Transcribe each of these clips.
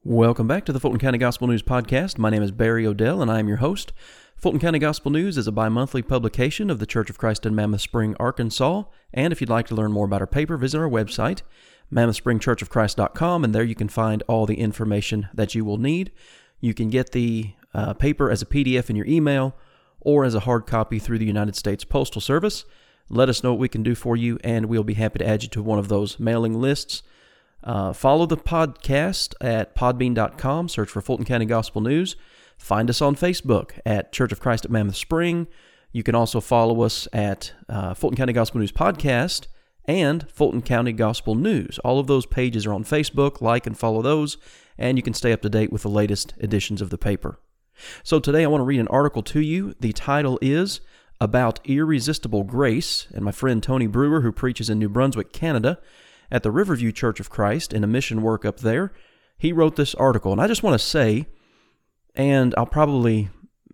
Welcome back to the Fulton County Gospel News Podcast. My name is Barry Odell, and I am your host. Fulton County Gospel News is a bi-monthly publication of the Church of Christ in Mammoth Spring, Arkansas. And if you'd like to learn more about our paper, visit our website, mammothspringchurchofchrist.com, and there you can find all the information that you will need. You can get the paper as a PDF in your email or as a hard copy through the United States Postal Service. Let us know what we can do for you, and we'll be happy to add you to one of those mailing lists. Follow the podcast at podbean.com. Search for Fulton County Gospel News. Find us on Facebook at Church of Christ at Mammoth Spring. You can also follow us at Fulton County Gospel News Podcast and Fulton County Gospel News. All of those pages are on Facebook. Like and follow those, and you can stay up to date with the latest editions of the paper. So today I want to read an article to you. The title is About Irresistible Grace, and my friend Tony Brewer, who preaches in New Brunswick, Canada, at the Riverview Church of Christ in a mission work up there, he wrote this article. And I just want to say, and I'll probably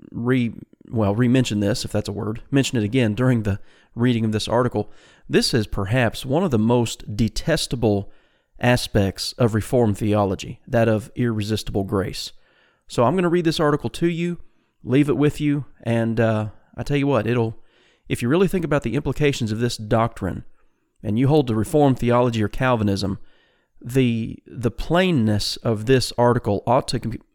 re-mention this, if that's a word, mention it again during the reading of this article. This is perhaps one of the most detestable aspects of Reformed theology, that of irresistible grace. So I'm going to read this article to you, leave it with you, and I tell you what, if you really think about the implications of this doctrine, and you hold to Reformed theology or Calvinism, the plainness of this article ought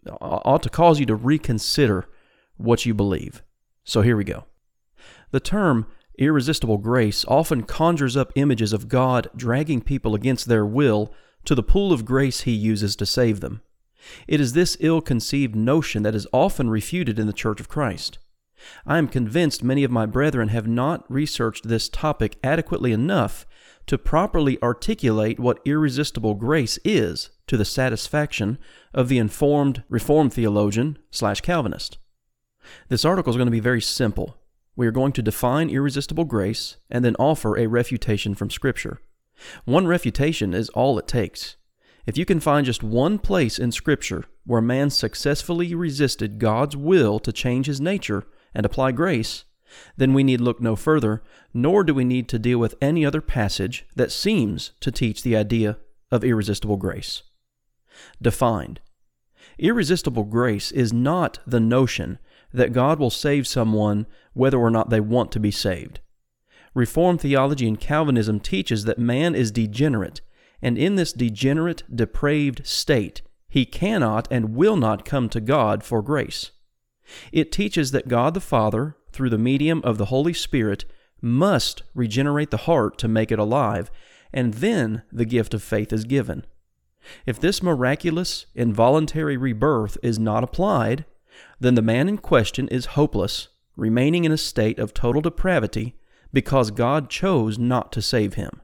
to cause you to reconsider what you believe. So here we go. The term irresistible grace often conjures up images of God dragging people against their will to the pool of grace He uses to save them. It is this ill-conceived notion that is often refuted in the Church of Christ. I am convinced many of my brethren have not researched this topic adequately enough to properly articulate what irresistible grace is to the satisfaction of the informed Reformed theologian / Calvinist. This article is going to be very simple. We are going to define irresistible grace and then offer a refutation from Scripture. One refutation is all it takes. If you can find just one place in Scripture where man successfully resisted God's will to change his nature and apply grace, then we need look no further, nor do we need to deal with any other passage that seems to teach the idea of irresistible grace. Defined. Irresistible grace is not the notion that God will save someone whether or not they want to be saved. Reformed theology and Calvinism teaches that man is degenerate, and in this degenerate, depraved state, he cannot and will not come to God for grace. It teaches that God the Father, through the medium of the Holy Spirit, must regenerate the heart to make it alive, and then the gift of faith is given. If this miraculous, involuntary rebirth is not applied, then the man in question is hopeless, remaining in a state of total depravity because God chose not to save him.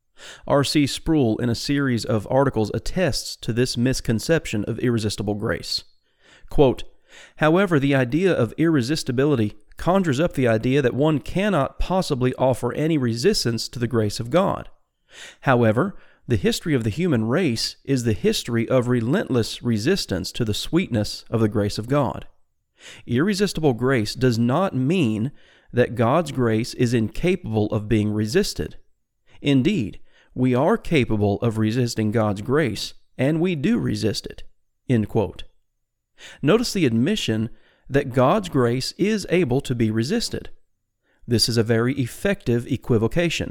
R.C. Sproul, in a series of articles, attests to this misconception of irresistible grace. Quote, "However, the idea of irresistibility conjures up the idea that one cannot possibly offer any resistance to the grace of God. However, the history of the human race is the history of relentless resistance to the sweetness of the grace of God. Irresistible grace does not mean that God's grace is incapable of being resisted. Indeed, we are capable of resisting God's grace, and we do resist it." End quote. Notice the admission that God's grace is able to be resisted. This is a very effective equivocation.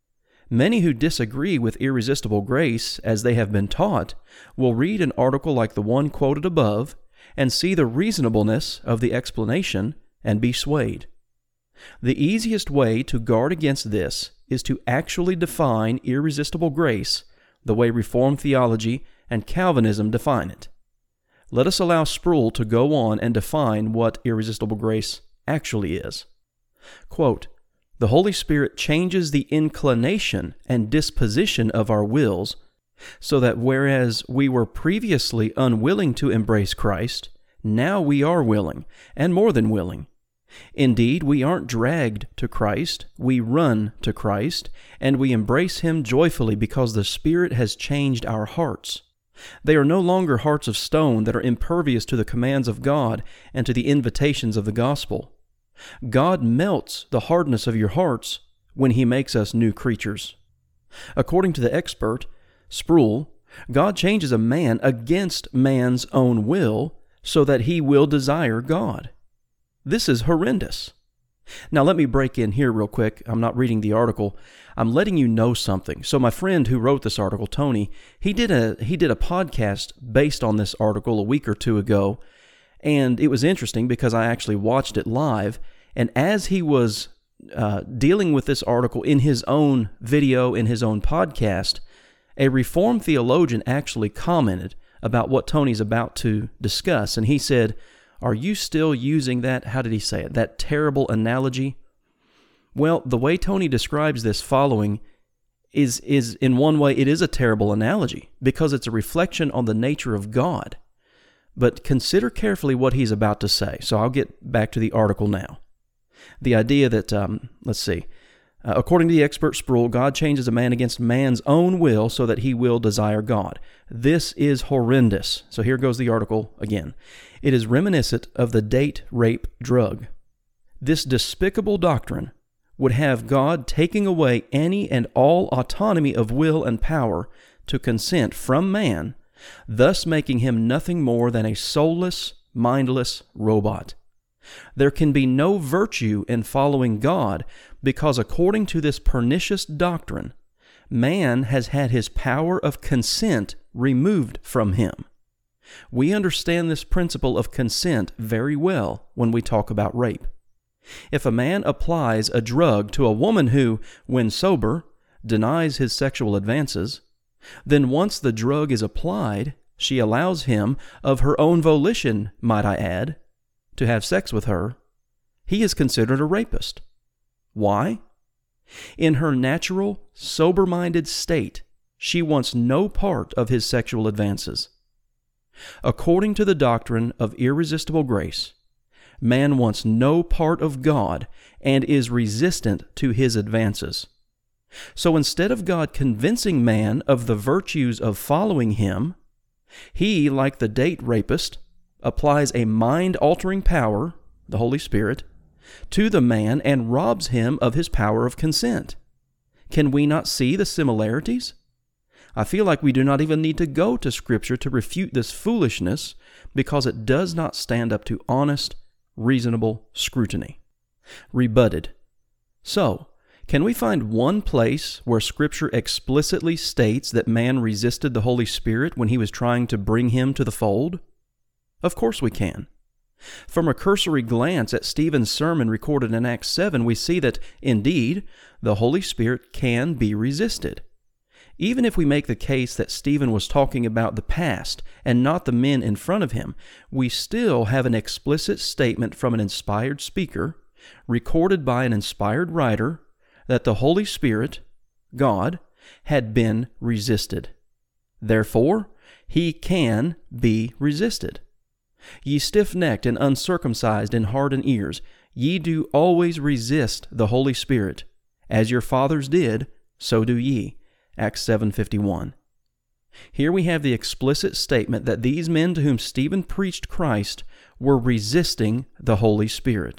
Many who disagree with irresistible grace as they have been taught will read an article like the one quoted above and see the reasonableness of the explanation and be swayed. The easiest way to guard against this is to actually define irresistible grace the way Reformed theology and Calvinism define it. Let us allow Sproul to go on and define what irresistible grace actually is. Quote, "The Holy Spirit changes the inclination and disposition of our wills, so that whereas we were previously unwilling to embrace Christ, now we are willing, and more than willing. Indeed, we aren't dragged to Christ, we run to Christ, and we embrace Him joyfully because the Spirit has changed our hearts. They are no longer hearts of stone that are impervious to the commands of God and to the invitations of the gospel. God melts the hardness of your hearts when He makes us new creatures." According to the expert, Sproul, God changes a man against man's own will so that he will desire God. This is horrendous. Now let me break in here real quick. I'm not reading the article. I'm letting you know something. So my friend who wrote this article, Tony, he did a podcast based on this article a week or two ago, and it was interesting because I actually watched it live, and as he was dealing with this article in his own video, in his own podcast, a Reformed theologian actually commented about what Tony's about to discuss, and he said, "Are you still using that," how did he say it, "that terrible analogy?" Well, the way Tony describes this following is in one way, it is a terrible analogy because it's a reflection on the nature of God. But consider carefully what he's about to say. So I'll get back to the article now. The idea that, according to the expert Sproul, God changes a man against man's own will so that he will desire God. This is horrendous. So here goes the article again. It is reminiscent of the date rape drug. This despicable doctrine would have God taking away any and all autonomy of will and power to consent from man, thus making him nothing more than a soulless, mindless robot. There can be no virtue in following God because according to this pernicious doctrine, man has had his power of consent removed from him. We understand this principle of consent very well when we talk about rape. If a man applies a drug to a woman who, when sober, denies his sexual advances, then once the drug is applied, she allows him, of her own volition, might I add, to have sex with her, he is considered a rapist. Why? In her natural, sober-minded state, she wants no part of his sexual advances. According to the doctrine of irresistible grace, man wants no part of God and is resistant to his advances. So instead of God convincing man of the virtues of following him, he, like the date rapist, applies a mind-altering power, the Holy Spirit, to the man and robs him of his power of consent. Can we not see the similarities? I feel like we do not even need to go to Scripture to refute this foolishness because it does not stand up to honest, reasonable scrutiny. Rebutted. So, can we find one place where Scripture explicitly states that man resisted the Holy Spirit when he was trying to bring him to the fold? Of course we can. From a cursory glance at Stephen's sermon recorded in Acts 7, we see that, indeed, the Holy Spirit can be resisted. Even if we make the case that Stephen was talking about the past and not the men in front of him, we still have an explicit statement from an inspired speaker, recorded by an inspired writer, that the Holy Spirit, God, had been resisted. Therefore, he can be resisted. Ye stiff-necked and uncircumcised in heart and ears, ye do always resist the Holy Spirit. As your fathers did, so do ye. Acts 7:51. Here we have the explicit statement that these men to whom Stephen preached Christ were resisting the Holy Spirit.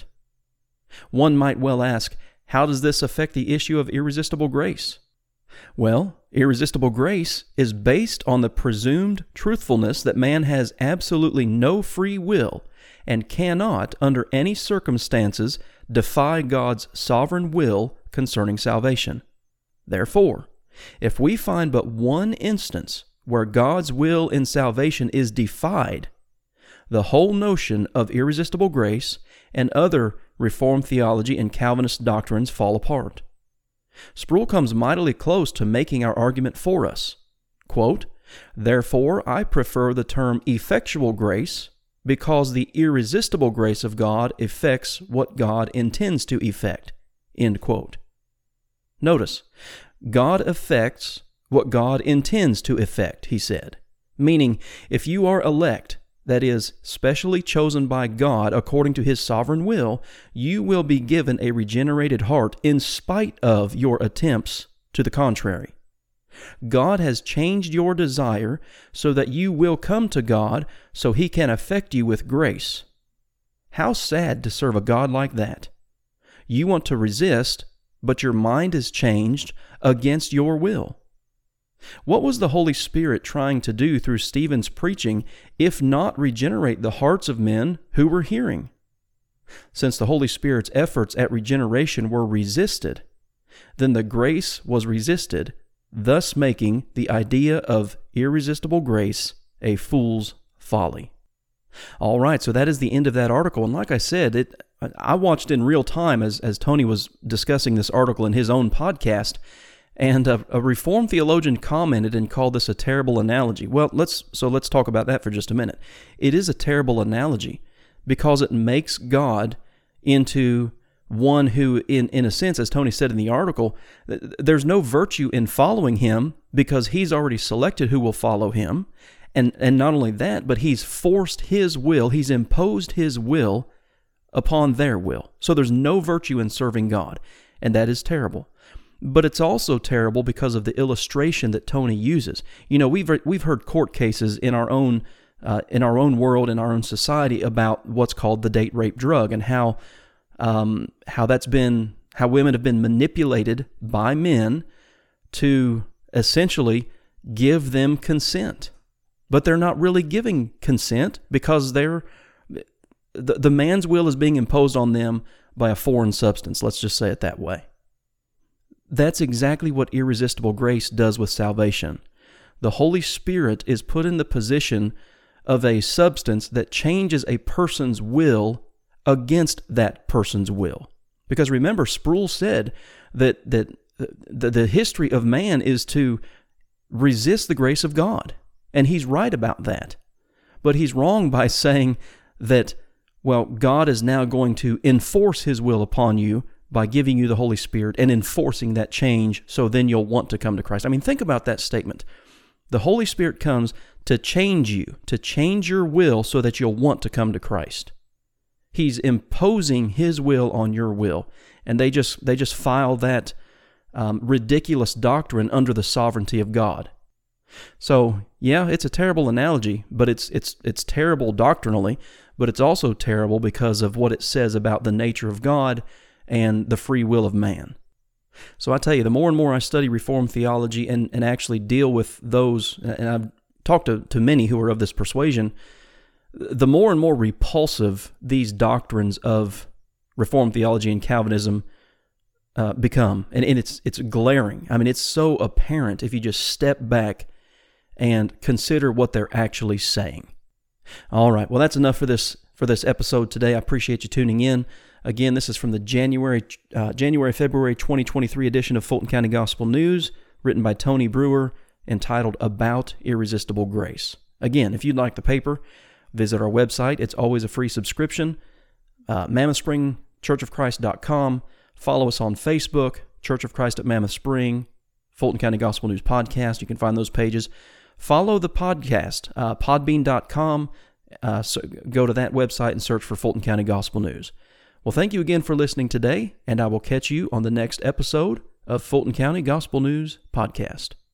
One might well ask, how does this affect the issue of irresistible grace? Well, irresistible grace is based on the presumed truthfulness that man has absolutely no free will and cannot, under any circumstances, defy God's sovereign will concerning salvation. Therefore, if we find but one instance where God's will in salvation is defied, the whole notion of irresistible grace and other Reformed theology and Calvinist doctrines fall apart. Sproul comes mightily close to making our argument for us. Quote, "Therefore I prefer the term effectual grace because the irresistible grace of God effects what God intends to effect." End quote. Notice, God effects what God intends to effect, he said. Meaning, if you are elect, that is, specially chosen by God according to his sovereign will, you will be given a regenerated heart in spite of your attempts to the contrary. God has changed your desire so that you will come to God so he can affect you with grace. How sad to serve a God like that. You want to resist, but your mind is changed against your will. What was the Holy Spirit trying to do through Stephen's preaching, if not regenerate the hearts of men who were hearing? Since the Holy Spirit's efforts at regeneration were resisted, then the grace was resisted, thus making the idea of irresistible grace a fool's folly. All right, so that is the end of that article. And like I said, I watched in real time as Tony was discussing this article in his own podcast, and a Reformed theologian commented and called this a terrible analogy. Well, let's talk about that for just a minute. It is a terrible analogy because it makes God into one who, in a sense, as Tony said in the article, there's no virtue in following him because he's already selected who will follow him. And not only that, but he's forced his will, he's imposed his will upon their will. So there's no virtue in serving God, and that is terrible. But it's also terrible because of the illustration that Tony uses. You know, we've heard court cases in our own world, in our own society, about what's called the date rape drug, and how women have been manipulated by men to essentially give them consent. But they're not really giving consent because the man's will is being imposed on them by a foreign substance. Let's just say it that way. That's exactly what irresistible grace does with salvation. The Holy Spirit is put in the position of a substance that changes a person's will against that person's will. Because remember, Sproul said that the history of man is to resist the grace of God. And he's right about that. But he's wrong by saying that, well, God is now going to enforce his will upon you by giving you the Holy Spirit and enforcing that change, so then you'll want to come to Christ. I mean, think about that statement. The Holy Spirit comes to change you, to change your will so that you'll want to come to Christ. He's imposing his will on your will, and they just file that ridiculous doctrine under the sovereignty of God. So, yeah, it's a terrible analogy, but it's terrible doctrinally, but it's also terrible because of what it says about the nature of God and the free will of man. So I tell you, the more and more I study Reformed theology and actually deal with those, and I've talked to many who are of this persuasion, the more and more repulsive these doctrines of Reformed theology and Calvinism become. And it's glaring. I mean, it's so apparent if you just step back and consider what they're actually saying. All right, well, that's enough for this episode today. I appreciate you tuning in. Again, this is from the January-February 2023 edition of Fulton County Gospel News, written by Tony Brewer, entitled About Irresistible Grace. Again, if you'd like the paper, visit our website. It's always a free subscription, MammothSpringChurchOfChrist.com. Follow us on Facebook, Church of Christ at Mammoth Spring, Fulton County Gospel News Podcast. You can find those pages. Follow the podcast, podbean.com. So go to that website and search for Fulton County Gospel News. Well, thank you again for listening today, and I will catch you on the next episode of Fulton County Gospel News Podcast.